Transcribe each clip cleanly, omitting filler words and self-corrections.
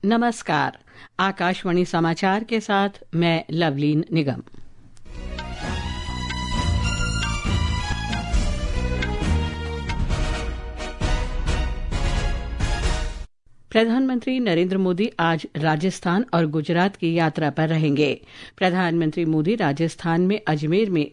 नमस्कार। आकाशवाणी समाचार के साथ मैं लवलीन निगम। प्रधानमंत्री नरेंद्र मोदी आज राजस्थान और गुजरात की यात्रा पर रहेंगे। प्रधानमंत्री मोदी राजस्थान में अजमेर में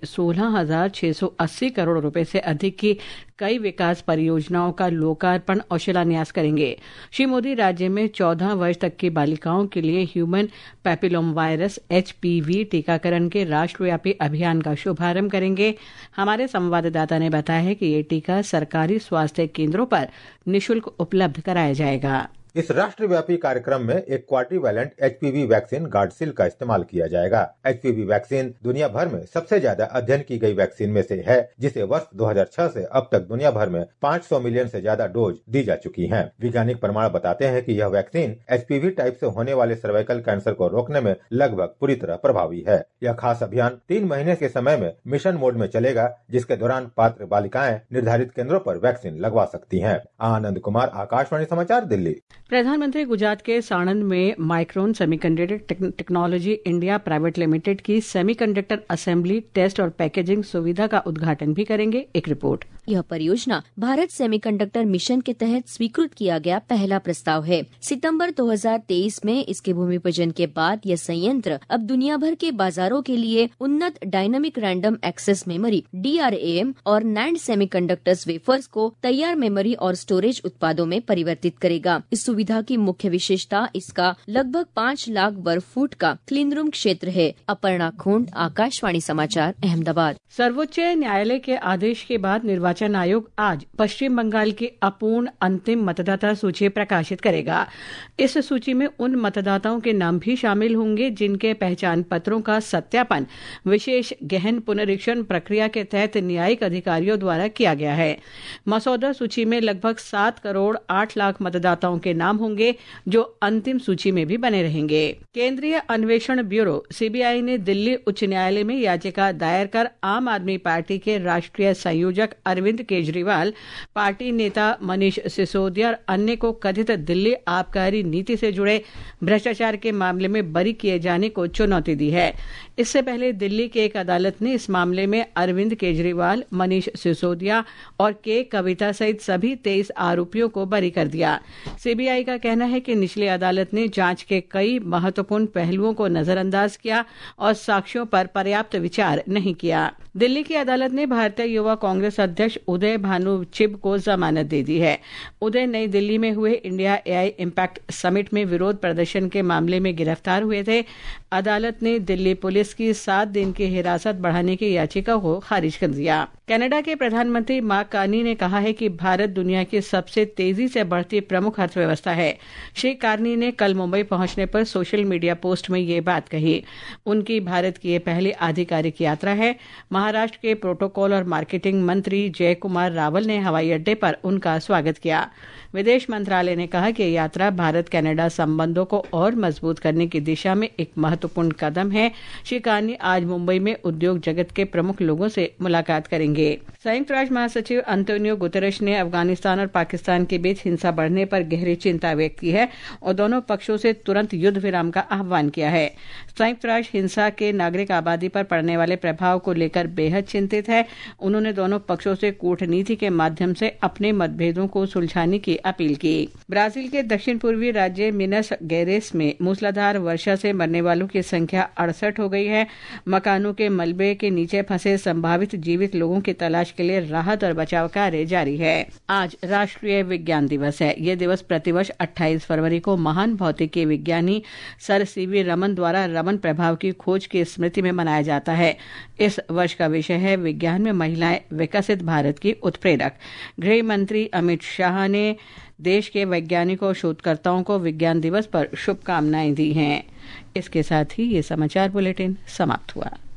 16,680 करोड़ रुपए से अधिक की कई विकास परियोजनाओं का लोकार्पण और शिलान्यास करेंगे। श्री मोदी राज्य में 14 वर्ष तक की बालिकाओं के लिए ह्यूमन पैपिलोम वायरस HPV टीकाकरण के राष्ट्रव्यापी अभियान का शुभारंभ करेंगे। हमारे संवाददाता ने बताया है कि ये टीका सरकारी स्वास्थ्य केंद्रों पर निःशुल्क उपलब्ध कराया जाएगा। इस राष्ट्रव्यापी कार्यक्रम में एक क्वाड्रीवैलेंट HPV वैक्सीन गार्डसिल का इस्तेमाल किया जाएगा। HPV वैक्सीन दुनिया भर में सबसे ज्यादा अध्ययन की गई वैक्सीन में से है, जिसे वर्ष 2006 से अब तक दुनिया भर में 500 मिलियन से ज्यादा डोज दी जा चुकी हैं। वैज्ञानिक प्रमाण बताते हैं कि यह वैक्सीन HPV टाइप से होने वाले सर्वाइकल कैंसर को रोकने में लगभग पूरी तरह प्रभावी है। यह खास अभियान 3 महीने के समय में मिशन मोड में चलेगा, जिसके दौरान पात्र बालिकाएं निर्धारित केंद्रों पर वैक्सीन लगवा सकती हैं। आनंद कुमार, आकाशवाणी समाचार, दिल्ली। प्रधानमंत्री गुजरात के साणंद में Micron semiconductor technology India private limited की सेमीकंडक्टर असेंबली, टेस्ट और पैकेजिंग सुविधा का उद्घाटन भी करेंगे। एक रिपोर्ट। यह परियोजना भारत सेमीकंडक्टर मिशन के तहत स्वीकृत किया गया पहला प्रस्ताव है। सितंबर 2023 में इसके भूमि पूजन के बाद यह संयंत्र अब दुनिया भर के बाजारों के लिए उन्नत dynamic random access memory DRAM और NAND सेमीकंडक्टर्स वेफर्स को तैयार मेमोरी और स्टोरेज उत्पादों में परिवर्तित करेगा। इस सुविधा की मुख्य विशेषता इसका लगभग 5 लाख वर्ग फुट का क्लीन रूम क्षेत्र है। अपर्णा खोंड, आकाशवाणी समाचार, अहमदाबाद। सर्वोच्च न्यायालय के आदेश के बाद निर्वाचन आयोग आज पश्चिम बंगाल की अपूर्ण अंतिम मतदाता सूची प्रकाशित करेगा। इस सूची में उन मतदाताओं के नाम भी शामिल होंगे जिनके पहचान पत्रों का सत्यापन विशेष गहन पुनरीक्षण प्रक्रिया के तहत न्यायिक अधिकारियों द्वारा किया गया है। मसौदा सूची में लगभग 7 करोड़ 8 लाख मतदाताओं के नाम होंगे जो अंतिम सूची में भी बने रहेंगे। केंद्रीय अन्वेषण ब्यूरो CBI ने दिल्ली उच्च न्यायालय में याचिका दायर कर आम आदमी पार्टी के राष्ट्रीय संयोजक अरविंद केजरीवाल, पार्टी नेता मनीष सिसोदिया और अन्य को कथित दिल्ली आबकारी नीति से जुड़े भ्रष्टाचार के मामले में बरी किए जाने को चुनौती दी है। इससे पहले दिल्ली की एक अदालत ने इस मामले में अरविंद केजरीवाल, मनीष सिसोदिया और के कविता सहित सभी 23 आरोपियों को बरी कर दिया। CBI का कहना है कि निचली अदालत ने जांच के कई महत्वपूर्ण पहलुओं को नजरअंदाज किया और साक्ष्यों पर पर्याप्त विचार नहीं किया। दिल्ली की अदालत ने भारतीय युवा कांग्रेस अध्यक्ष उदय भानु चिब को जमानत दे दी है। उदय नई दिल्ली में हुए इंडिया AI इम्पैक्ट समिट में विरोध प्रदर्शन के मामले में गिरफ्तार हुए थे। अदालत ने दिल्ली पुलिस की 7 दिन की हिरासत बढ़ाने की याचिका को खारिज कर दिया। कनाडा के प्रधानमंत्री मार्क कार्नी ने कहा है कि भारत दुनिया की सबसे तेजी से बढ़ती प्रमुख अर्थव्यवस्था है। श्री कार्नी ने कल मुंबई पहुंचने पर सोशल मीडिया पोस्ट में ये बात कही। उनकी भारत की ये पहली आधिकारिक यात्रा है। महाराष्ट्र के प्रोटोकॉल और मार्केटिंग मंत्री जय कुमार रावल ने हवाई अड्डे पर उनका स्वागत किया। विदेश मंत्रालय ने कहा कि यात्रा भारत कनाडा संबंधों को और मजबूत करने की दिशा में एक महत्वपूर्ण कदम है। श्री कार्नी आज मुंबई में उद्योग जगत के प्रमुख लोगों से मुलाकात करेंगे। संयुक्त राष्ट्र महासचिव अंतोनियो गुतेरेस ने अफगानिस्तान और पाकिस्तान के बीच हिंसा बढ़ने पर गहरी चिंता व्यक्त की है और दोनों पक्षों से तुरंत युद्ध विराम का आह्वान किया है। संयुक्त राष्ट्र हिंसा के नागरिक आबादी पर पड़ने वाले प्रभाव को लेकर बेहद चिंतित है। उन्होंने दोनों पक्षों से कूटनीति के माध्यम से अपने मतभेदों को सुलझाने की अपील की। ब्राजील के दक्षिण पूर्वी राज्य मिनस गेरेस में मूसलाधार वर्षा से मरने वालों की संख्या 68 हो गई है। मकानों के मलबे के नीचे फंसे संभावित जीवित लोगों की तलाश के लिए राहत और बचाव कार्य जारी है। आज राष्ट्रीय विज्ञान दिवस है। यह दिवस प्रतिवर्ष 28 फरवरी को महान भौतिकी विज्ञानी सर CV रमन द्वारा रमन प्रभाव की खोज की स्मृति में मनाया जाता है। इस वर्ष का विषय है विज्ञान में महिलाएं, विकसित भारत की उत्प्रेरक। गृह मंत्री अमित शाह ने देश के वैज्ञानिकों और शोधकर्ताओं को विज्ञान दिवस पर शुभकामनाएं दी हैं। इसके साथ ही ये समाचार बुलेटिन समाप्त हुआ।